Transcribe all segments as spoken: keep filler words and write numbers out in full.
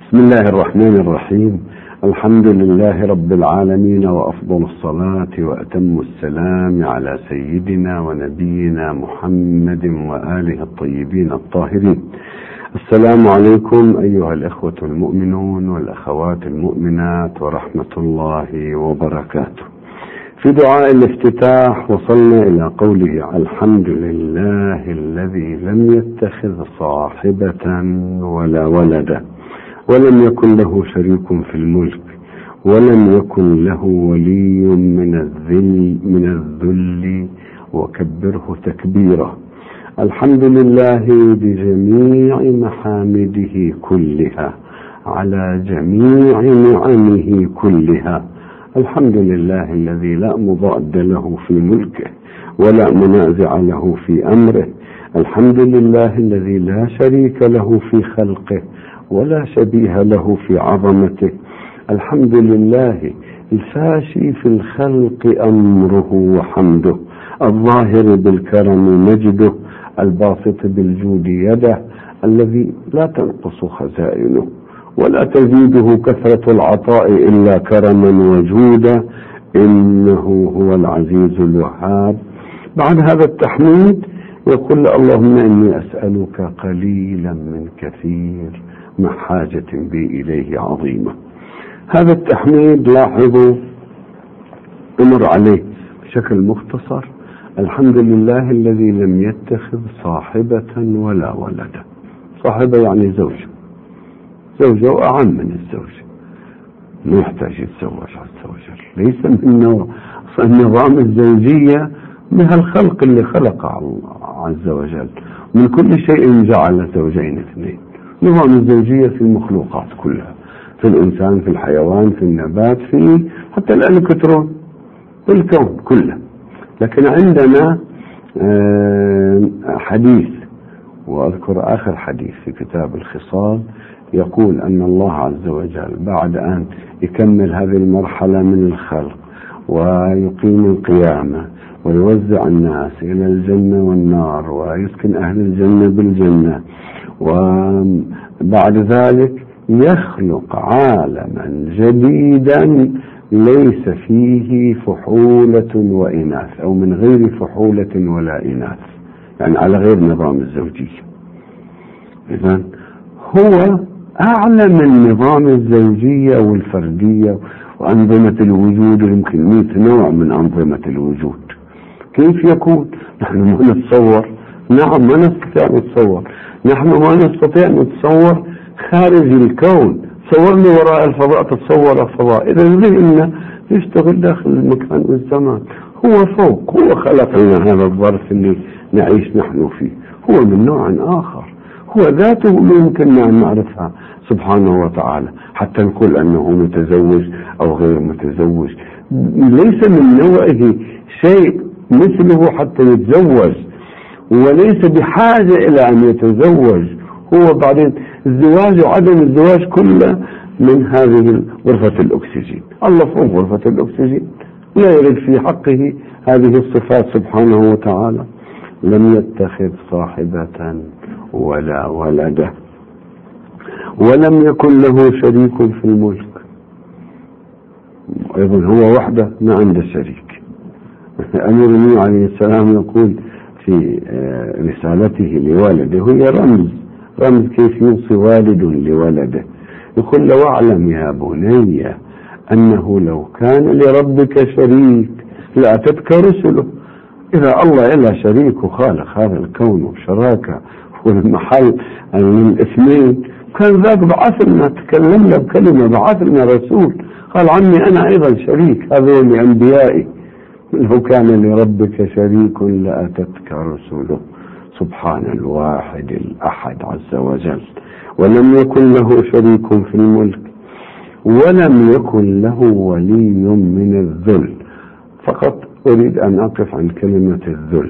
بسم الله الرحمن الرحيم. الحمد لله رب العالمين، وأفضل الصلاة وأتم السلام على سيدنا ونبينا محمد وآله الطيبين الطاهرين. السلام عليكم أيها الإخوة المؤمنون والأخوات المؤمنات ورحمة الله وبركاته. في دعاء الافتتاح وصلنا إلى قوله: الحمد لله الذي لم يتخذ صاحبة ولا ولدا ولم يكن له شريك في الملك ولم يكن له ولي من الذل من الذل وكبره تكبيرا. الحمد لله بجميع محامده كلها على جميع نعمه كلها. الحمد لله الذي لا مضاد له في ملكه ولا منازع له في أمره. الحمد لله الذي لا شريك له في خلقه ولا شبيه له في عظمته. الحمد لله الفاشي في الخلق أمره وحمده، الظاهر بالكرم مجده، الباسط بالجود يده، الذي لا تنقص خزائنه ولا تزيده كثرة العطاء إلا كرما وجودا، إنه هو العزيز الوهاب. بعد هذا التحميد يقول: اللهم إني أسألك قليلا من كثير مع حاجة بي إليه عظيمة. هذا التحميد لاحظوا أمر عليه بشكل مختصر: الحمد لله الذي لم يتخذ صاحبة ولا ولدا. صاحبة يعني زوجة، زوجة وأعم من الزوجة، ما يحتاج يتزوج عز وجل، ليس من نوع النظام الزوجية من الخلق اللي خلق عز وجل. من كل شيء جعل زوجين اثنين. نظام الزوجية في المخلوقات كلها، في الإنسان، في الحيوان، في النبات، في حتى الإلكترون، في الكون كله. لكن عندنا حديث، وأذكر آخر حديث في كتاب الخصال، يقول أن الله عز وجل بعد أن يكمل هذه المرحلة من الخلق ويقيم القيامة ويوزع الناس إلى الجنة والنار ويسكن أهل الجنة بالجنة، وبعد ذلك يخلق عالما جديدا ليس فيه فحولة وإناث، أو من غير فحولة ولا إناث، يعني على غير نظام الزوجية. إذن هو أعلى من نظام الزوجية والفردية وأنظمة الوجود، يمكن مئة نوع من أنظمة الوجود. كيف يكون؟ نحن ما نتصور، نعم ما نستطيع نتصور، نحن ما نستطيع نتصور خارج الكون. تصورنا وراء الفضاء، تتصور الفضاء، إذا ذهننا يشتغل داخل المكان والزمان. هو فوق، هو خلق لنا هذا الظرف اللي نعيش نحن فيه، هو من نوع آخر، هو ذاته ممكن أن نعرفها سبحانه وتعالى، حتى نقول أنه متزوج أو غير متزوج. ليس من نوعه شيء مثله حتى يتزوج، وليس بحاجة إلى أن يتزوج. هو بعدين الزواج وعدم الزواج كله من هذه غرفة الأكسجين. الله فوق غرفة الأكسجين، لا يرد في حقه هذه الصفات سبحانه وتعالى. لم يتخذ صاحبة ولا ولدا ولم يكن له شريك في الملك. أيضا هو وحده ما عنده شريك. أمير المؤمنين عليه السلام يقول في رسالته لوالده، هي رمز رمز كيف يوصي والد لولده، يقول: لو أعلم يا بني أنه لو كان لربك شريك لأتتك رسله. إذا الله إلا شريك وخالق هذا الكون وشراكة والمحل من الاثنين، كان ذاك بعث لنا، تكلمنا بكلمة، بعث لنا رسول قال: عني أنا أيضا شريك هذول أنبيائي. لو كان لربك شريك لأتتك رسله. سبحان الواحد الأحد عز وجل. ولم يكن له شريك في الملك ولم يكن له ولي من الذل. فقط أريد أن أقف عن كلمة الذل.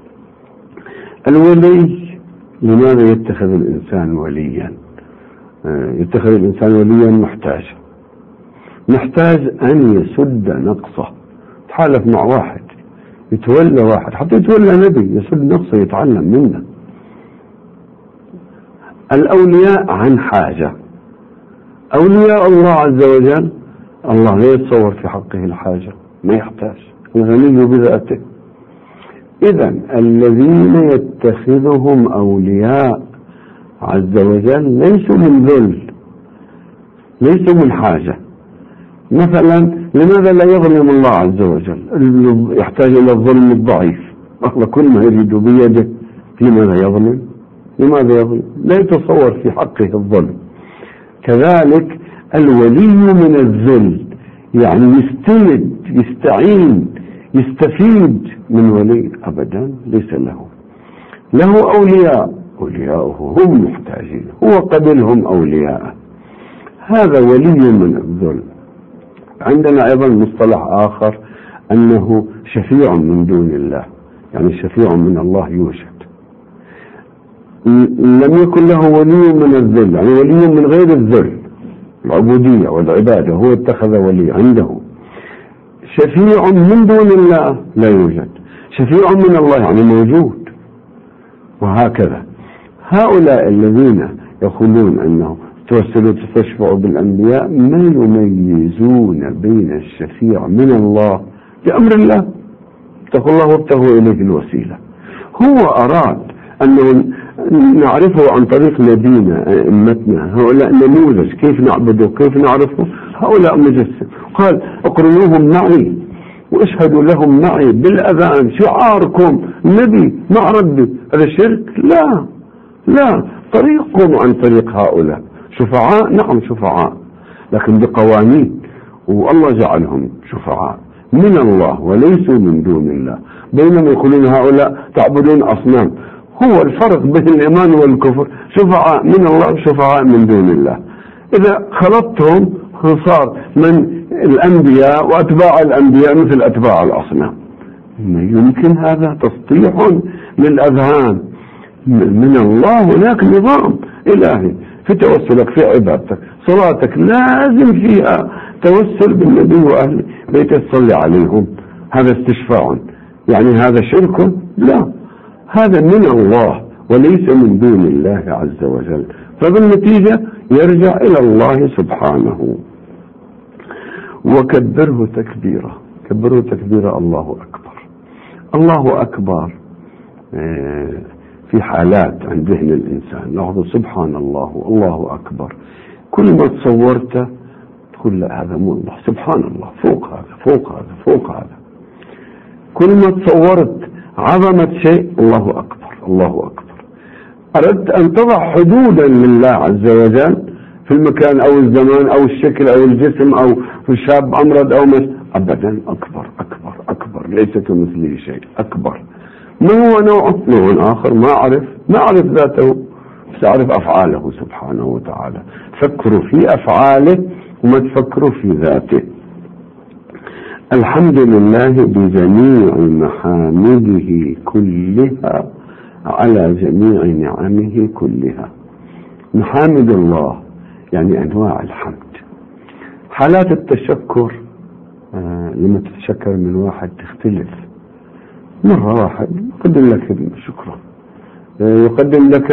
الولي، لماذا يتخذ الإنسان وليا؟ يتخذ الإنسان وليا محتاج محتاج أن يسد نقصه. تحالف مع واحد، يتولى واحد، حتى يتولى نبي، يسد نقصه، يتعلم منه. الأولياء عن حاجة، أولياء الله عز وجل الله لا يتصور في حقه الحاجة، ما يحتاج، الغني بذاته. إذن الذين يتخذهم أولياء عز وجل ليسوا من ذل، ليسوا من حاجة. مثلا لماذا لا يظلم الله عز وجل؟ يحتاج إلى الظلم الضعيف، الله كل ما يريد بيده، لماذا يظلم؟ لماذا يظلم؟ لا يتصور في حقه الظلم. كذلك الولي من الذل، يعني يستند، يستعين، يستفيد من ولي، أبدا ليس له. له أولياء، أولياؤه هم محتاجين، هو قبلهم أولياء، هذا ولي من الذل. عندنا أيضا مصطلح آخر أنه شفيع من دون الله، يعني شفيع من الله يوجد، لم يكن له ولي من الذل، يعني ولي من غير الذل، العبودية والعبادة، هو اتخذ ولي عنده. شفيع من دون الله لا يوجد، شفيع من الله يعني موجود. وهكذا هؤلاء الذين يقولون أنه توسلوا تستشفعوا بالأنبياء ما يميزون بين الشفيع من الله بأمر الله، اتقوا الله وابتغوا إليه الوسيلة. هو أراد أنه نعرفه عن طريق نبينا أئمتنا، هؤلاء نموذج كيف نعبده كيف نعرفه، هؤلاء مجسم. قال اقرنوهم معي واشهدوا لهم معي بالأذان، شعاركم نبي مع ربي، هذا شرك؟ لا لا، طريقكم عن طريق هؤلاء. شفعاء، نعم شفعاء، لكن بقوانين، والله جعلهم شفعاء من الله وليسوا من دون الله. بينما يقولون هؤلاء تعبدون أصنام. هو الفرق بين الإيمان والكفر، شفعاء من الله وشفعاء من دون الله. إذا خلطتهم صار من الأنبياء وأتباع الأنبياء مثل أتباع الأصنام. ما يمكن هذا؟ تسطيح للأذهان. من الله هناك نظام إلهي في توسلك، في عبادتك، صلاتك لازم فيها توسل بالنبي وأهل بيته تصلي عليهم، هذا استشفاع. يعني هذا شرك؟ لا، هذا من الله وليس من دون الله عز وجل. فبالنتيجة يرجع إلى الله سبحانه. وكبره تكبيرا، كبره تكبيرا، الله أكبر. الله أكبر في حالات عند ذهن الإنسان، لاحظوا سبحان الله والله أكبر، كل ما تصورته تقول لا هذا مو الله، سبحان الله، فوق هذا فوق هذا فوق هذا. كل ما تصورت عظمة شيء الله أكبر الله أكبر. أردت أن تضع حدودا لله عز وجل في المكان أو الزمان أو الشكل أو الجسم أو في شاب أمرض أو مس، أبدا أكبر أكبر أكبر، ليس كمثله شيء، أكبر. ما هو نوع نوع آخر ما أعرف ما أعرف ذاته، بس أعرف أفعاله سبحانه وتعالى. فكروا في أفعاله وما تفكروا في ذاته. الحمد لله بجميع محامده كلها على جميع نعمه كلها. محامد الله يعني أنواع الحمد. حالات التشكر آه لما تتشكر من واحد تختلف. مرة واحد يقدم لك شكرا، آه يقدم لك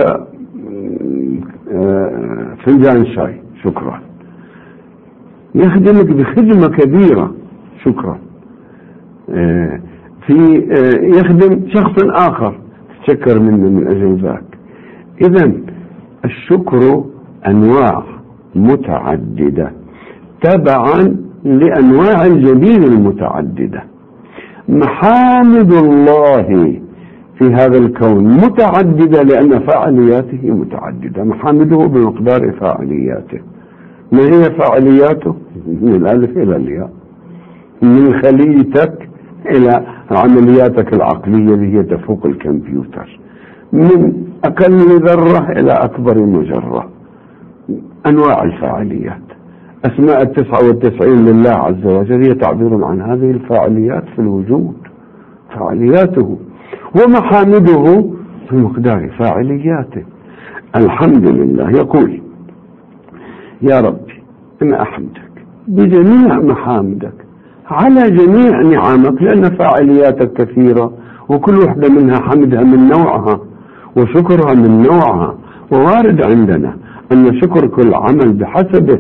آه فنجان شاي شكرا، يخدمك بخدمة كبيرة شكرا، آه في آه يخدم شخص آخر تشكر منه من أجل ذاك. إذن الشكر أنواع متعددة تبعا لأنواع الجميل المتعددة. محامد الله في هذا الكون متعددة لأن فاعلياته متعددة، محامده بمقدار فاعلياته. ما هي فاعلياته؟ من الألف إلى الياء، من خليتك إلى عملياتك العقلية اللي هي تفوق الكمبيوتر، من أقل ذرة إلى أكبر مجرة. أنواع الفاعليات. أسماء التسعة والتسعين لله عز وجل هي تعبير عن هذه الفاعليات في الوجود، فاعلياته. ومحامده في مقدار فاعلياته. الحمد لله يقول يا ربي أنا أحمدك بجميع محامدك على جميع نعمك، لأن فاعلياتك كثيرة وكل واحدة منها حمدها من نوعها وشكرها من نوعها. ووارد عندنا أن شكر كل عمل بحسبه،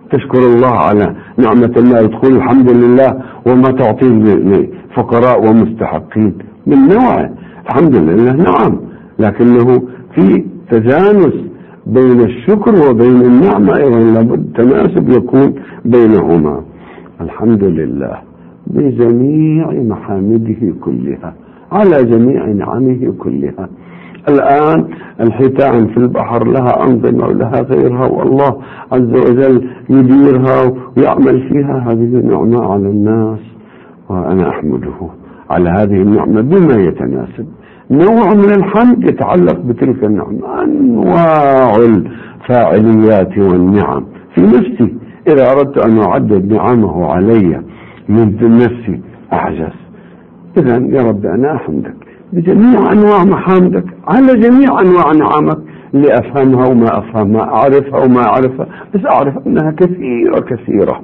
تشكر الله على نعمة المال، تقول الحمد لله وما تعطيه لفقراء ومستحقين من نوعه، الحمد لله نعم، لكنه في تجانس بين الشكر وبين النعمة، أيضا لابد تناسب يكون بينهما. الحمد لله بجميع محامده كلها على جميع نعمه كلها. الآن الحيتان في البحر لها أنظمة ولها غيرها، والله عز وجل يديرها ويعمل فيها، هذه نعمة على الناس، وأنا أحمده على هذه النعمة بما يتناسب. نوع من الحمد يتعلق بتلك النعمة، أنواع الفاعليات والنعم في نفسي، إذا أردت أن أعدد نعمه علي من نفسي أعجز. إذا يا رب أنا أحمدك بجميع أنواع محامدك على جميع أنواع نعمك، اللي أفهمها وما أفهمها، أعرفها وما أعرفها، بس أعرف أنها كثيرة كثيرة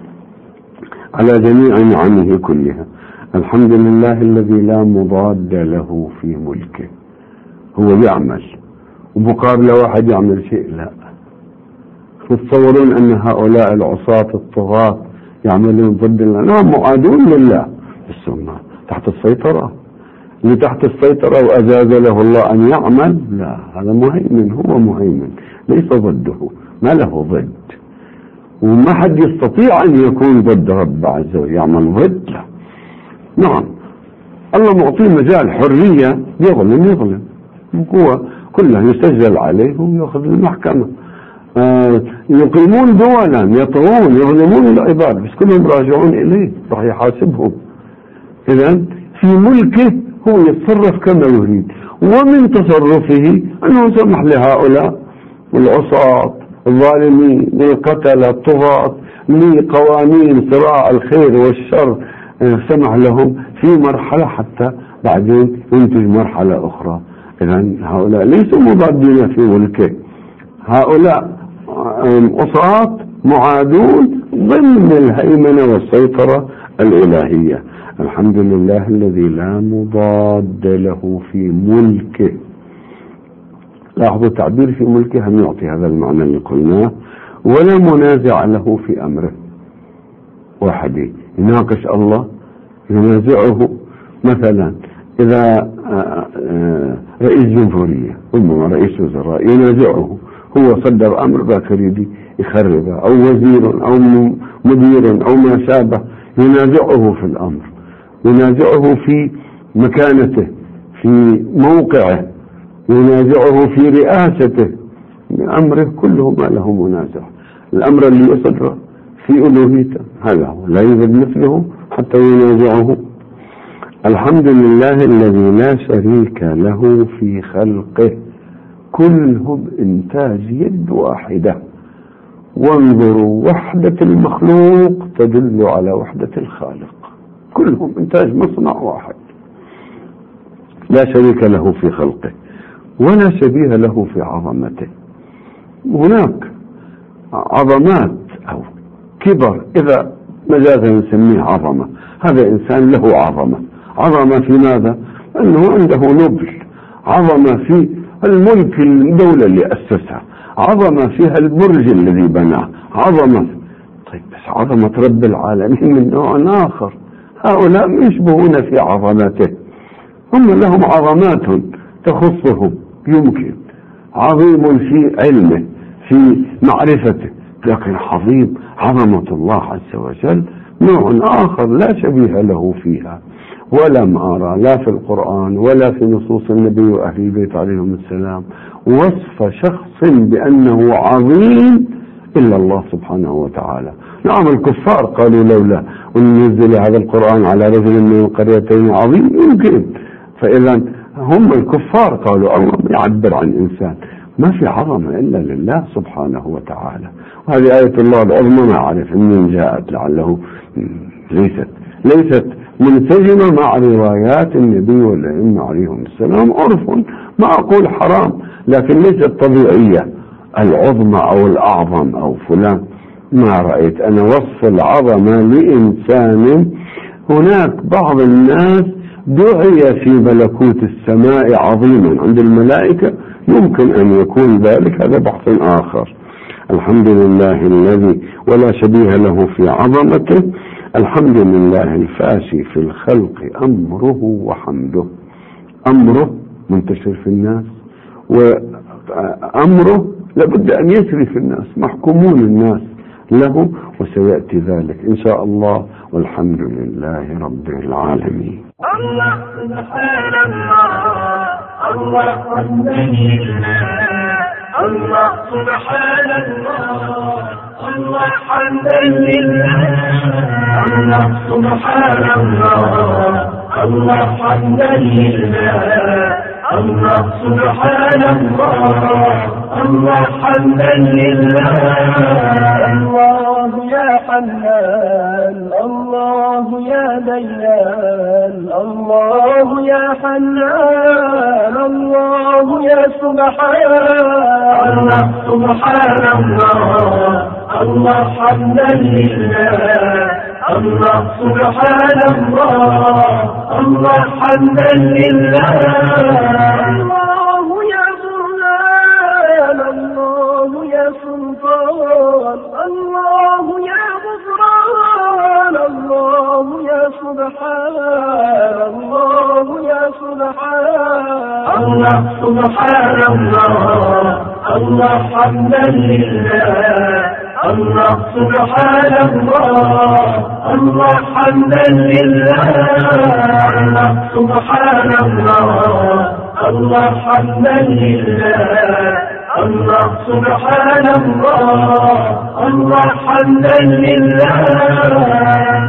على جميع نعمه كلها. الحمد لله الذي لا مضاد له في ملكه، هو يعمل ومقابل واحد يعمل شيء لا. تتصورون أن هؤلاء العصاة الطغاة يعملون ضد الله؟ نعم معادون لله، بس تحت السيطرة، اللي تحت السيطرة وأجاز له الله أن يعمل، لا، هذا مهيمن، هو مهيمن ليس ضده، ما له ضد، وما حد يستطيع أن يكون ضد رب عز وجل يعمل ضد له. نعم الله معطيه مجال حرية، يظلم يظلم هو كله يسجل عليه ويأخذ المحكمة. آه يقيمون دولا، يطغون، يظلمون العباد، بس كلهم راجعون إليه، راح يحاسبهم. إذا في ملكه هو يتصرف كما يريد، ومن تصرفه أنه سمح لهؤلاء العصاة الظالمين والقتلة الطغاة لقوانين صراع الخير والشر، سمح لهم في مرحلة حتى بعدين ينتج مرحلة أخرى. إذن هؤلاء ليسوا مضادين في ملكه، هؤلاء عصاة معادون ضمن الهيمنة والسيطرة الإلهية. الحمد لله الذي لا مضاد له في ملكه. لاحظوا التعبير في ملكه هم يعطي هذا المعنى اللي قلناه، ولا منازع له في أمره. واحد يناقش الله ينازعه، مثلا إذا رئيس جمهورية ربما رئيس وزراء ينازعه، هو صدر أمر باكر يدي يخربه، أو وزير أو مدير أو ما شابه ينازعه في الأمر، ينازعه في مكانته، في موقعه، ينازعه في رئاسته، أمره كله ما له منازع. الأمر اللي يصدر في ألوهيته هذا هو، لا يوجد مثله حتى ينازعه. الحمد لله الذي لا شريك له في خلقه، كلهم إنتاج يد واحدة. وانظروا وحدة المخلوق تدل على وحدة الخالق، كلهم إنتاج مصنع واحد. لا شريك له في خلقه ولا شبيه له في عظمته. هناك عظمات أو كبر إذا مجازا نسميه عظمة، هذا إنسان له عظمة. عظمة في ماذا؟ أنه عنده نبل، عظمة في الملك الدولة اللي أسسها، عظمة فيها البرج الذي بناه، عظمة. طيب بس عظمة رب العالمين من نوع آخر، هؤلاء يشبهون في عظمته، هم لهم عظمات تخصهم، يمكن عظيم في علمه في معرفته، لكن عظيم عظمة الله عز وجل نوع آخر لا شبيه له فيها. ولم أرى لا في القرآن ولا في نصوص النبي وأهل البيت عليهم السلام وصف شخص بأنه عظيم إلا الله سبحانه وتعالى. نعم الكفار قالوا لولا وننزل هذا القرآن على رجل من القريتين عظيم، يمكن. فإذا هم الكفار قالوا الله يعبر عن إنسان، ما في عظمة إلا لله سبحانه وتعالى. وهذه آية الله العظمى ما أعرف من جاءت، لعله ليست ليست منسجمة مع روايات النبي والأئمة عليهم السلام. عرف ما أقول حرام، لكن ليست طبيعية العظمى أو الأعظم أو فلان. ما رأيت أنا وصف العظمة لإنسان. هناك بعض الناس دعي في ملكوت السماء عظيما، عند الملائكة يمكن أن يكون ذلك، هذا بحث آخر. الحمد لله الذي ولا شبيه له في عظمته، الحمد لله الفاشي في الخلق أمره وحمده. أمره منتشر في الناس، وأمره لابد أن يسري في الناس، محكومون الناس له، وسيأتي ذلك إن شاء الله، والحمد لله رب العالمين. الله سبحان الله، الله ربنا الله سبحان الله، الله حمدا لله، الله سبحان الله، الله حمدا لله، الله سبحان الله، الله حمدا لله. الله يا حنان، الله يا ديان، الله يا حنان، الله يا سبحان الله سبحان الله، الله حمدا لله، الله سبحان الله، الله حمدا لله. الله يا برهان، الله يا سلطان، الله يا غفران، الله يا سبحان الله يا سبحان الله سبحان الله، الله حمدا لله، الله سبحان الله، الله حمدا لله، الله سبحان الله، الله حمدا لله، الله سبحان الله، الله حمدا لله.